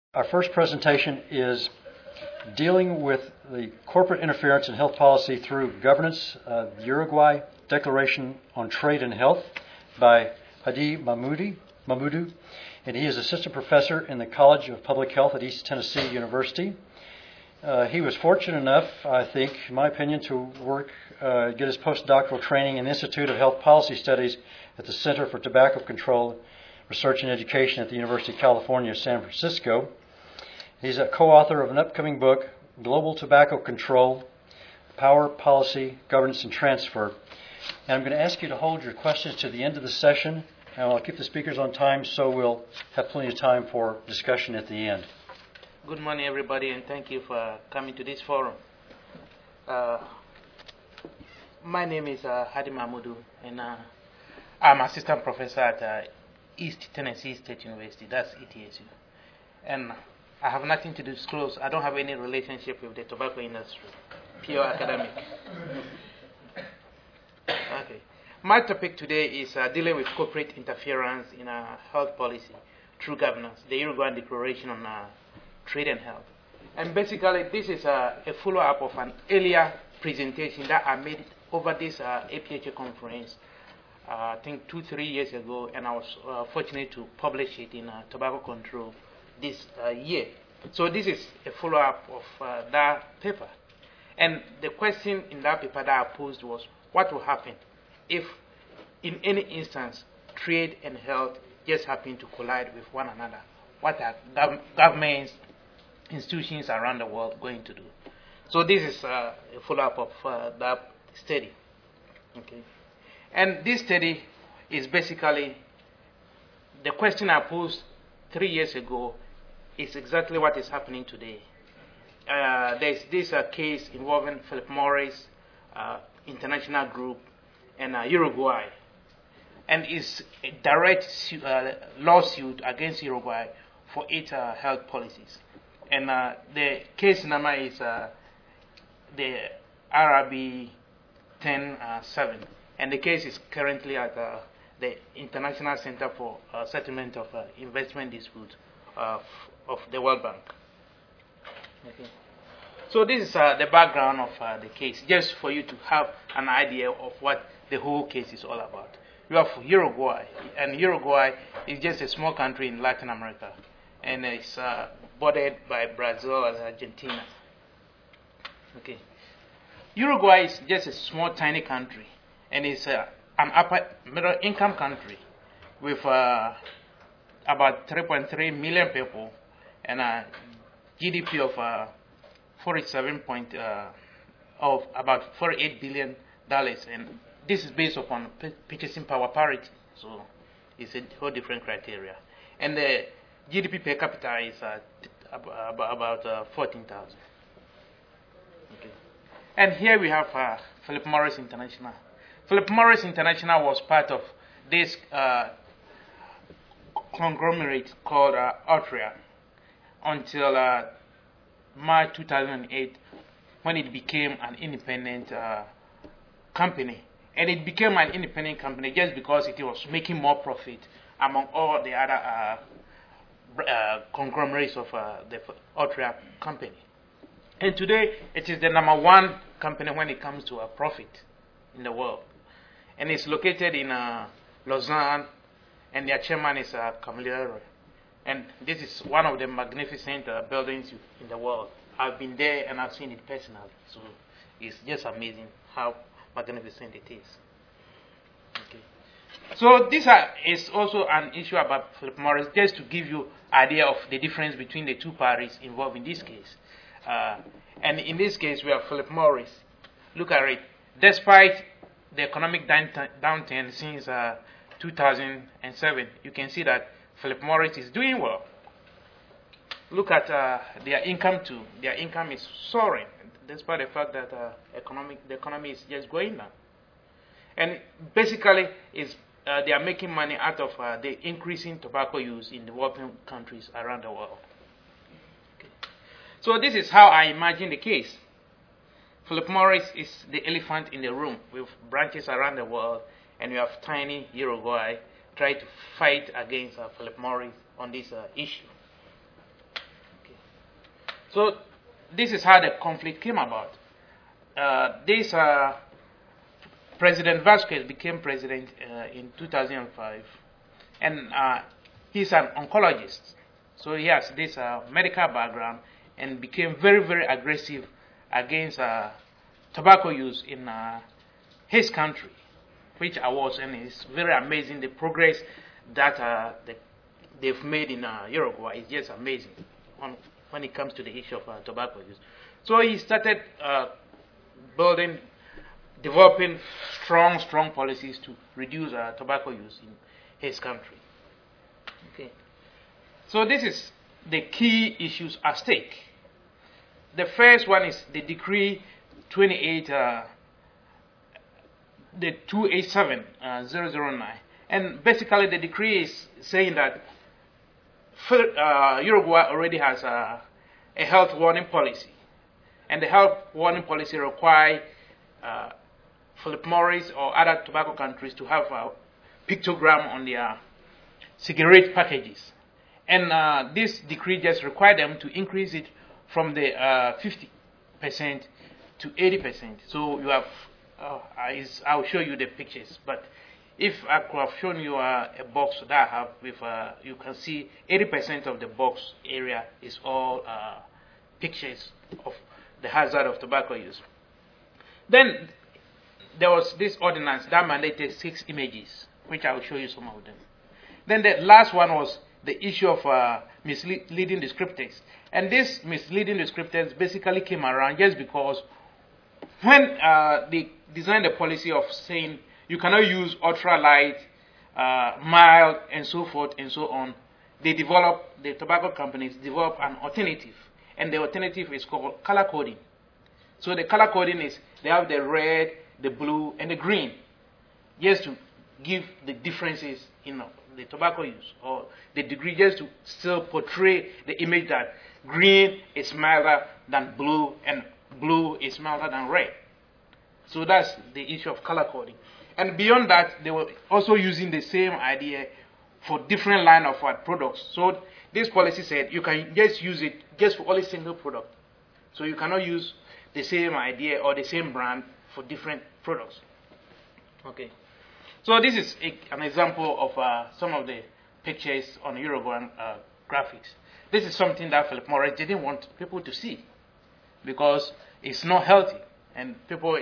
Our first presentation is dealing with the corporate interference in health policy through governance, the Uruguay Declaration on Trade and Health by Hadi Mahmoudou, and he is assistant professor in the College of Public Health at East Tennessee University. He was fortunate enough, I think, in my opinion, to get his postdoctoral training in the Institute of Health Policy Studies at the Center for Tobacco Control, Research and Education at the University of California, San Francisco. He's a co-author of an upcoming book, Global Tobacco Control, Power, Policy, Governance, and Transfer. And I'm going to ask you to hold your questions to the end of the session, and I'll keep the speakers on time so we'll have plenty of time for discussion at the end. Good morning, everybody, and thank you for coming to this forum. My name is Hadi Mahmoudou, and I'm assistant professor at East Tennessee State University, that's ETSU. And I have nothing to disclose. I don't have any relationship with the tobacco industry, pure academic. Okay. My topic today is dealing with corporate interference in health policy through governance, the Uruguayan Declaration on Trade and Health. And basically, this is a follow-up of an earlier presentation that I made over this APHA conference, I think 2-3 years ago, and I was fortunate to publish it in Tobacco Control this year. So this is a follow-up of that paper. And the question in that paper that I posed was, what will happen if, in any instance, trade and health just happen to collide with one another? What are governments, institutions around the world going to do? So this is a follow-up of that study. Okay. And this study is basically the question I posed 3 years ago is exactly what is happening today. There's this case involving Philip Morris International Group and Uruguay, and it's a direct lawsuit against Uruguay for its health policies. And the case number is the RRB 10-7, and the case is currently at the International Center for Settlement of Investment Disputes of the World Bank. Okay. So this is the background of the case, just for you to have an idea of what the whole case is all about. You have Uruguay, and Uruguay is just a small country in Latin America, and it's bordered by Brazil and Argentina. Okay. Uruguay is just a small, tiny country, and it's an upper middle income country with about 3.3 million people and a GDP of of about $48 billion, and this is based upon purchasing power parity, so it's a whole different criteria. And the GDP per capita is about 14,000. Okay. And here we have Philip Morris International. Philip Morris International was part of this conglomerate called Altria until March 2008, when it became an independent company. And it became an independent company just because it was making more profit among all the other conglomerates of the Altria company. And today, it is the #1 company when it comes to profit in the world. And it's located in Lausanne, and their chairman is Camilleri. And this is one of the magnificent buildings in the world. I've been there and I've seen it personally. So it's just amazing how magnificent it is. Okay. So this is also an issue about Philip Morris, just to give you an idea of the difference between the two parties involved in this case. And in this case, we have Philip Morris. Look at it. Despite the economic downturn since 2007, you can see that Philip Morris is doing well. Look at their income too. Their income is soaring, despite the fact that the economy is just going down. And basically, they are making money out of the increasing tobacco use in developing countries around the world. Okay. So this is how I imagine the case. Philip Morris is the elephant in the room with branches around the world, and you have tiny Uruguay try to fight against Philip Morris on this issue. So this is how the conflict came about. President Vasquez became president in 2005, and he's an oncologist. So he has this medical background and became very, very aggressive against tobacco use in his country, which I was, and it's very amazing. The progress that they've made in Uruguay is just amazing when it comes to the issue of tobacco use. So he started developing strong policies to reduce tobacco use in his country. Okay. So this is the key issues at stake. The first one is the decree 287-009. And basically the decree is saying that Uruguay already has a health warning policy. And the health warning policy requires Philip Morris or other tobacco countries to have a pictogram on their cigarette packages. And this decree just required them to increase it from the 50% to 80%. So you have, I'll show you the pictures. But if I could have shown you a box that I have with, you can see 80% of the box area is all pictures of the hazard of tobacco use. Then there was this ordinance that mandated 6 images, which I will show you some of them. Then the last one was the issue of misleading descriptors. And this misleading descriptors basically came around just because when they designed the policy of saying you cannot use ultralight, mild, and so forth and so on, the tobacco companies developed an alternative. And the alternative is called color coding. So the color coding is they have the red, the blue, and the green, just to give the differences in the tobacco use, or the degree, just to still portray the image that green is milder than blue, and blue is milder than red. So that's the issue of color coding. And beyond that, they were also using the same idea for different line of products. So this policy said you can just use it just for only single product. So you cannot use the same idea or the same brand for different products. Okay. So this is an example of some of the pictures on Uruguayan graphics. This is something that Philip Morris didn't want people to see because it's not healthy. And people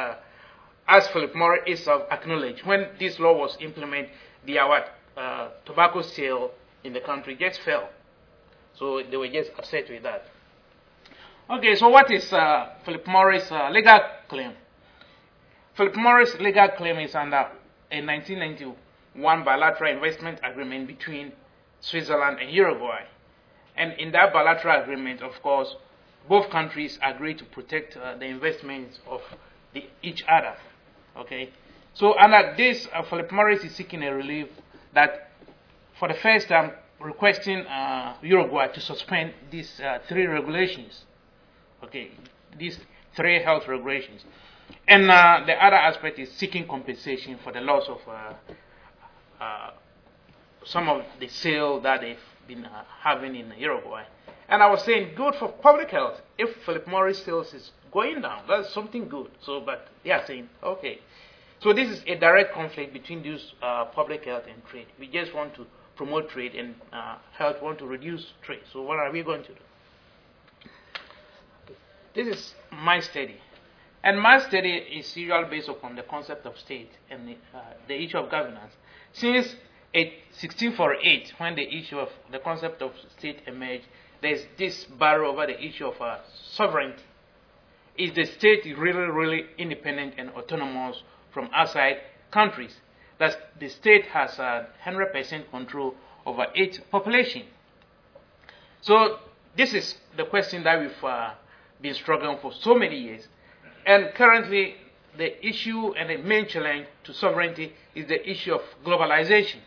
as Philip Morris is acknowledged, when this law was implemented, the tobacco sale in the country just fell. So they were just upset with that. Okay, so what is Philip Morris' legal claim? Philip Morris' legal claim is under a 1991 bilateral investment agreement between Switzerland and Uruguay. And in that bilateral agreement, of course, both countries agreed to protect the investments of each other. Okay, so under this, Philip Morris is seeking a relief that, for the first time, requesting Uruguay to suspend these 3 regulations. Okay, these 3 health regulations. And the other aspect is seeking compensation for the loss of some of the sale that they've been having in Uruguay. And I was saying, good for public health. If Philip Morris sales is going down, that's something good. So, but they are saying, okay. So this is a direct conflict between these public health and trade. We just want to promote trade, and health want to reduce trade. So what are we going to do? This is my study. And my study is usually based upon the concept of state and the issue of governance. Since 1648, when the issue of the concept of state emerged, there's this battle over the issue of sovereignty. Is the state really independent and autonomous from outside countries? That the state has 100% control over its population. So this is the question that we've been struggling for so many years. And currently, the issue and the main challenge to sovereignty is the issue of globalization.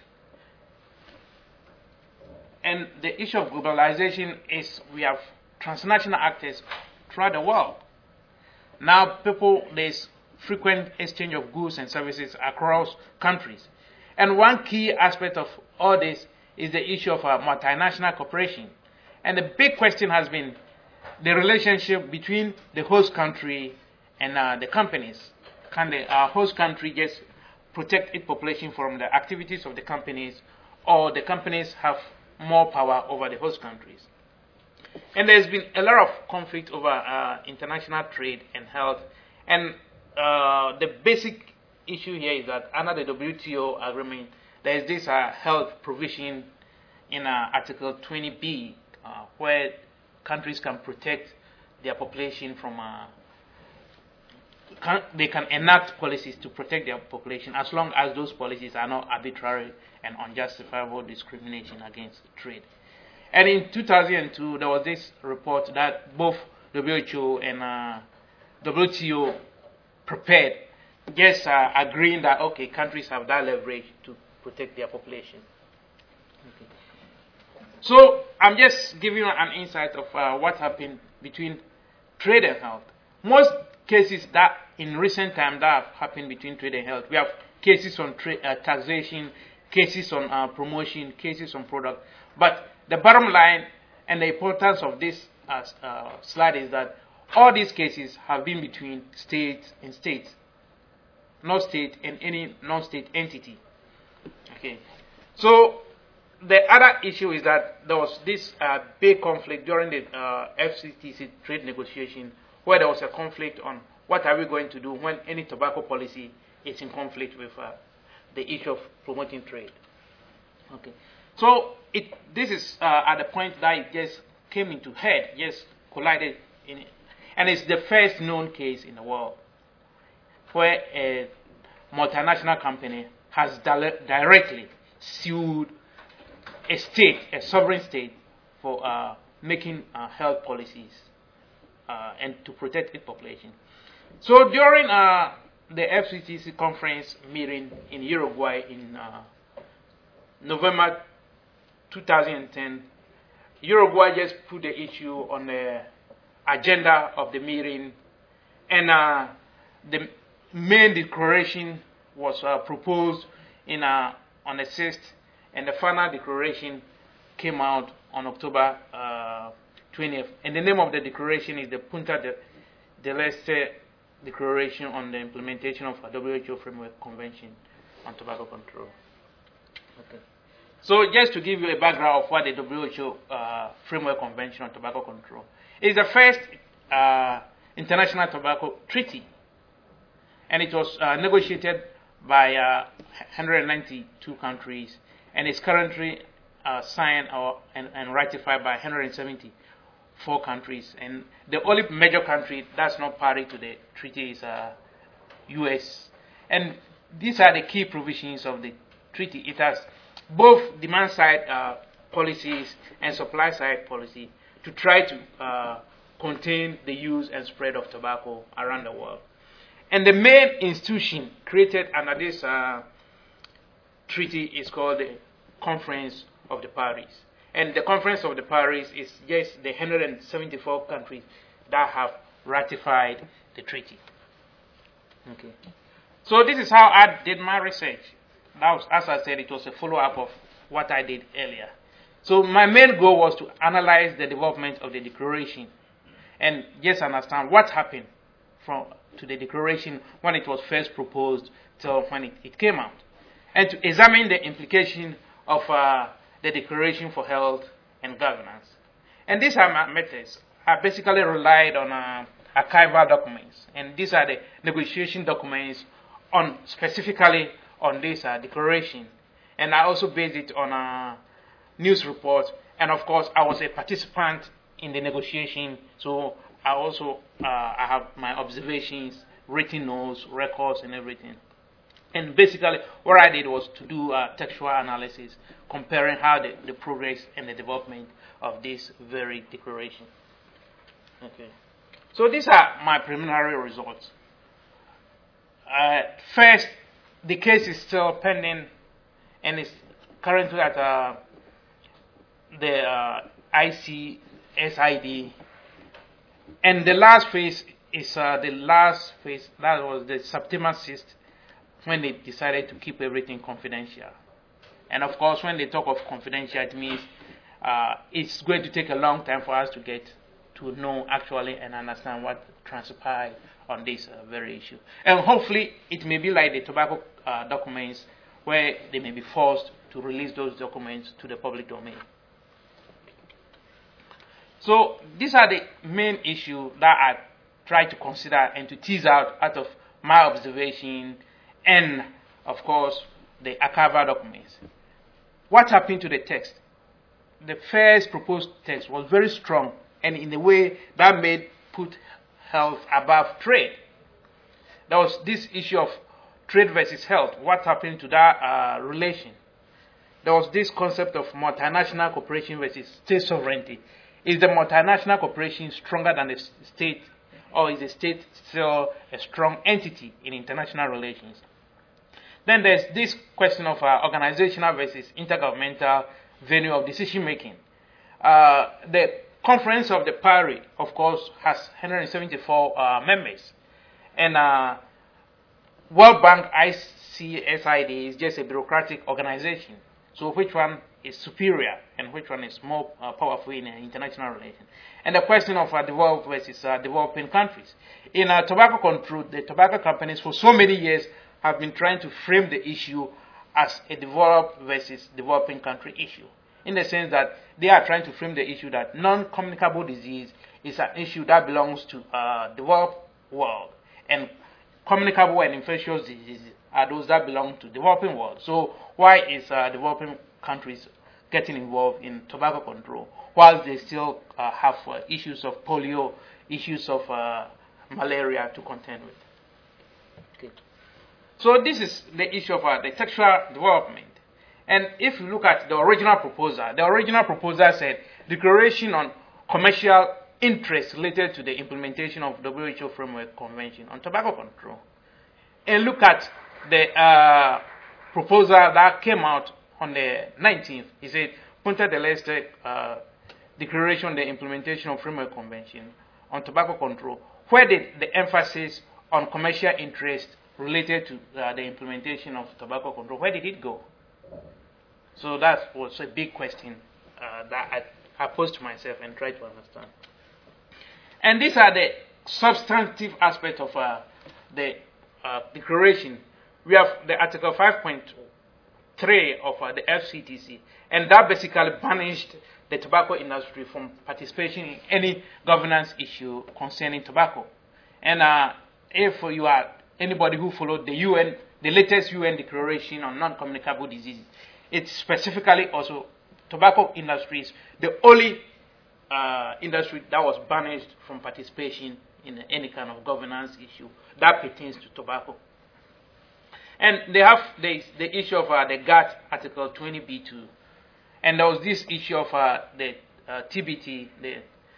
And the issue of globalization is we have transnational actors throughout the world. Now, there's frequent exchange of goods and services across countries. And one key aspect of all this is the issue of multinational cooperation. And the big question has been, the relationship between the host country and the companies. Can the host country just protect its population from the activities of the companies, or the companies have more power over the host countries? And there's been a lot of conflict over international trade and health. And the basic issue here is that under the WTO agreement, there is this health provision in Article 20B, where countries can protect their population from they can enact policies to protect their population as long as those policies are not arbitrary and unjustifiable discrimination against trade. And in 2002, there was this report that both WHO and WTO prepared, just agreeing that, okay, countries have that leverage to protect their population. Okay. So I'm just giving you an insight of what happened between trade and health. Most cases that in recent time that have happened between trade and health, we have cases on taxation, cases on promotion, cases on product. But the bottom line and the importance of this slide is that all these cases have been between states and states, not state and any non-state entity. Okay. So the other issue is that there was this big conflict during the FCTC trade negotiation, where there was a conflict on what are we going to do when any tobacco policy is in conflict with the issue of promoting trade. Okay. So this is at the point that it just came into head, just collided in it. And it's the first known case in the world where a multinational company has directly sued a state, a sovereign state, for making health policies and to protect its population. So during the FCTC conference meeting in Uruguay in November 2010, Uruguay just put the issue on the agenda of the meeting, and the main declaration was proposed on the 6th, and the final declaration came out on October 20th. And the name of the declaration is the Punta del Este Declaration on the Implementation of a WHO Framework Convention on Tobacco Control. Okay. So just to give you a background of what the WHO Framework Convention on Tobacco Control is, the first international tobacco treaty, and it was negotiated by 192 countries, and is currently signed and ratified by 174 countries. And the only major country that's not party to the treaty is U.S. And these are the key provisions of the treaty. It has both demand-side policies and supply-side policy to try to contain the use and spread of tobacco around the world. And the main institution created under this treaty is called the Conference of the Parties. And the Conference of the Parties is just the 174 countries that have ratified the treaty. Okay. So this is how I did my research. That was, as I said, it was a follow-up of what I did earlier. So my main goal was to analyze the development of the declaration and just understand what happened to the declaration when it was first proposed till when it came out, and to examine the implication of the Declaration for Health and Governance. And these are my methods. I basically relied on archival documents, and these are the negotiation documents specifically on this declaration. And I also based it on news reports, and of course I was a participant in the negotiation, so I also I have my observations, written notes, records, and everything. And basically, what I did was to do textual analysis, comparing how the progress and the development of this very declaration. Okay. So these are my preliminary results. First, the case is still pending, and is currently at the ICSID. And the last phase is that was the September 6th, when they decided to keep everything confidential. And of course, when they talk of confidential, it means it's going to take a long time for us to get to know actually and understand what transpired on this very issue. And hopefully it may be like the tobacco documents, where they may be forced to release those documents to the public domain. So these are the main issues that I try to consider and to tease out of my observation and, of course, the archival documents. What happened to the text? The first proposed text was very strong, and in a way that put health above trade. There was this issue of trade versus health. What happened to that relation? There was this concept of multinational cooperation versus state sovereignty. Is the multinational corporation stronger than the state, or is the state still a strong entity in international relations? Then there's this question of organizational versus intergovernmental venue of decision making. The Conference of the Paris, of course, has 174 members, and World Bank ICSID is just a bureaucratic organization. So which one is superior and which one is more powerful in international relations? And the question of developed versus developing countries. In tobacco control, the tobacco companies for so many years have been trying to frame the issue as a developed versus developing country issue, in the sense that they are trying to frame the issue that non-communicable disease is an issue that belongs to developed world, and communicable and infectious diseases are those that belong to developing world. So why is developing countries getting involved in tobacco control, while they still have issues of polio, issues of malaria to contend with? Okay. So this is the issue of the textual development. And if you look at the original proposal said declaration on commercial interest related to the implementation of WHO Framework Convention on Tobacco Control. And look at the proposal that came out on the 19th. It said Punta del Este declaration on the implementation of Framework Convention on Tobacco Control. Where did the emphasis on commercial interest related to the implementation of tobacco control, where did it go? So that was a big question that I posed to myself and tried to understand. And these are the substantive aspects of the declaration. We have the Article 5.3 of the FCTC, and that basically banished the tobacco industry from participation in any governance issue concerning tobacco. And if you are anybody who followed the UN, the latest UN declaration on non-communicable diseases, it specifically also tobacco industry is the only industry that was banished from participation in any kind of governance issue that pertains to tobacco. And they have the issue of the GATT Article 20B2, and there was this issue of the TBT, the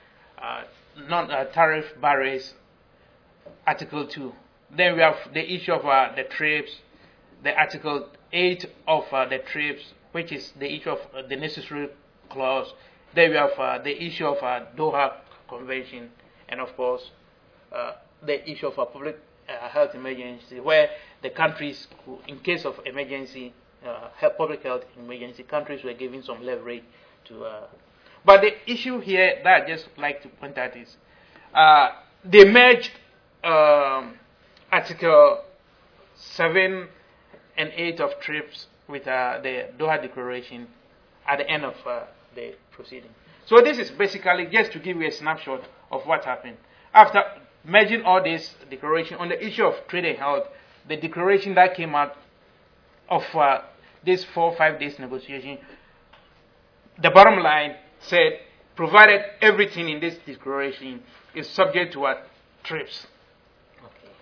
non-tariff barriers, Article 2. Then we have the issue of the TRIPS, the Article 8 of the TRIPS, which is the issue of the necessary clause. Then we have the issue of Doha Convention, and of course the issue of a public health emergency, where the countries, in case of emergency, public health emergency, countries were giving some leverage to. But the issue here that I just like to point out is they merged Article 7 and 8 of TRIPS with the Doha Declaration at the end of the proceeding. So this is basically just to give you a snapshot of what happened. After merging all this declaration on the issue of trade and health, the declaration that came out of this 4 or 5 days negotiation, the bottom line said, provided everything in this declaration is subject to what? TRIPS. Okay.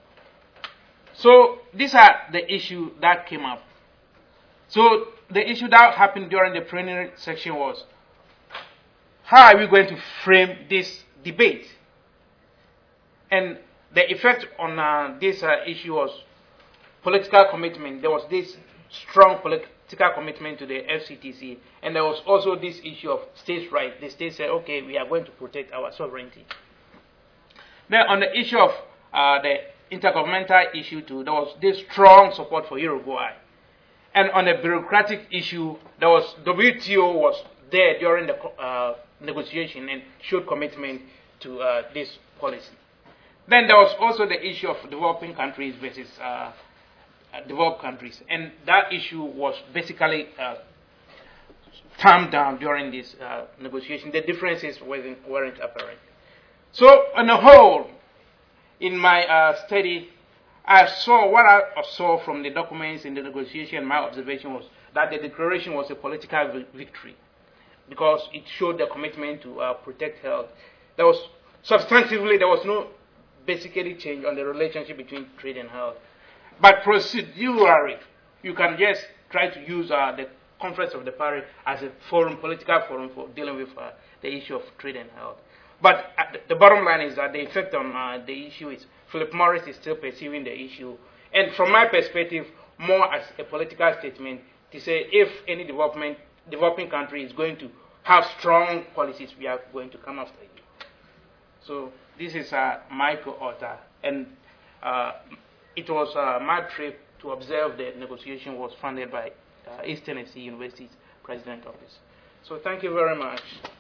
So these are the issue that came up. So the issue that happened during the preliminary section was, how are we going to frame this debate? And the effect on this issue was political commitment. There was this strong political commitment to the FCTC, and there was also this issue of states' rights. The state said, okay, we are going to protect our sovereignty. Then on the issue of the intergovernmental issue too, there was this strong support for Uruguay. And on the bureaucratic issue, WTO was there during the negotiation and showed commitment to this policy. Then there was also the issue of developing countries versus developed countries, and that issue was basically tamped down during this negotiation. The differences weren't apparent. So, on the whole, in my study, I saw what I saw from the documents in the negotiation. My observation was that the declaration was a political victory because it showed the commitment to protect health. There was substantively there was no basically change on the relationship between trade and health, but procedurally you can just try to use the Conference of the Party as a forum, political forum for dealing with the issue of trade and health. But the bottom line is that the effect on the issue is Philip Morris is still pursuing the issue, and from my perspective, more as a political statement to say if any developing country is going to have strong policies, we are going to come after you. So this is Michael Otter, and it was my trip to observe the negotiation was funded by East Tennessee University's President Office. So thank you very much.